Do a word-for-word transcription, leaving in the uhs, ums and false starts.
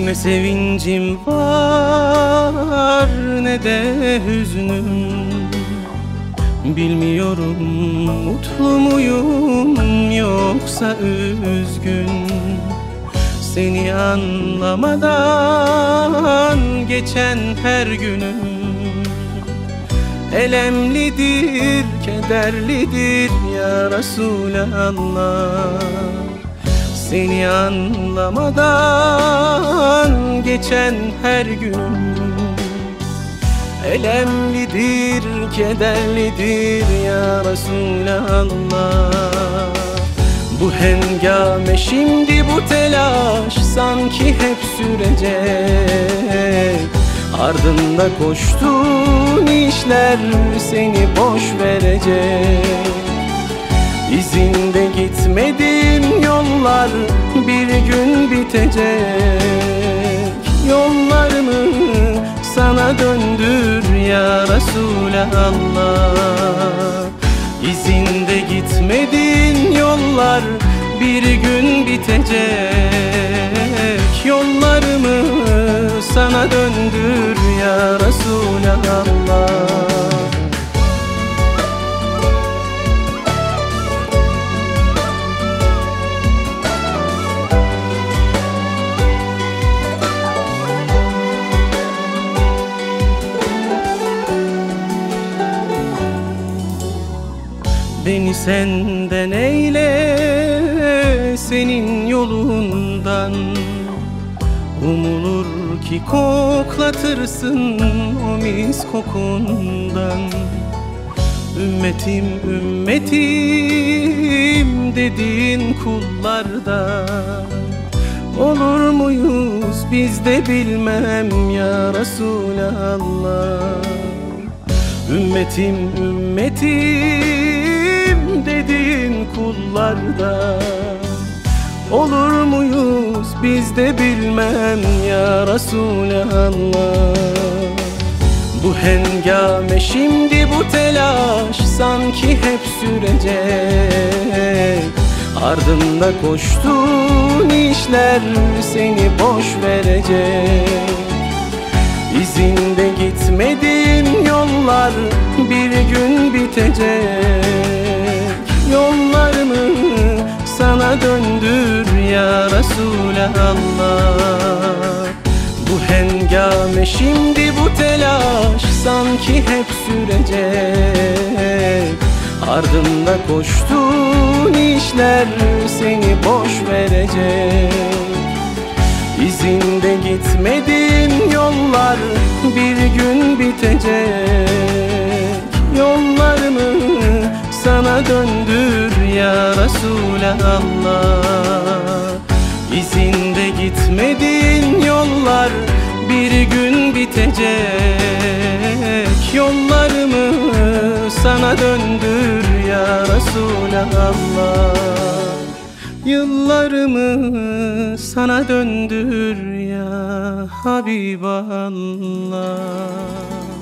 Ne sevincim var ne de hüznüm. Bilmiyorum mutlu muyum yoksa üzgün. Seni anlamadan geçen her günüm elemlidir, kederlidir ya Resulallah. Seni anlamadan geçen her günüm elemlidir, kederlidir ya Resulallah. Bu hengame şimdi bu telaş sanki hep sürecek. Ardında koştuğun işler seni boş verecek. İzinde gitmediğin yollar bir gün bitecek. Yollarımı sana döndür ya Resulallah. İzinde gitmediğin yollar bir gün bitecek. Yollarımı sana döndür ya Resulallah. Beni senden eyle, senin yolundan. Umulur ki koklatırsın o mis kokundan. Ümmetim, ümmetim dediğin kullarda olur muyuz biz de bilmem ya Resulallah. Ümmetim, ümmetim dediğin kullarda olur muyuz biz de bilmem ya Resulallah. Bu hengame şimdi bu telaş sanki hep sürecek. Ardında koştuğun işler seni boş verecek. İzinde gitmediğin yollar bir gün bitecek. Yollarımı sana döndür ya Resulallah. Bu hengame şimdi bu telaş sanki hep sürecek. Ardında koştuğun işler seni boş verecek. İzinde gitmediğin yollar bir gün bitecek. Yollarımı sana döndür ya Resulallah. İzinde gitmediğin yollar bir gün bitecek. Yollarımı sana döndür ya Resulallah. Yıllarımı sana döndür ya Habiballah.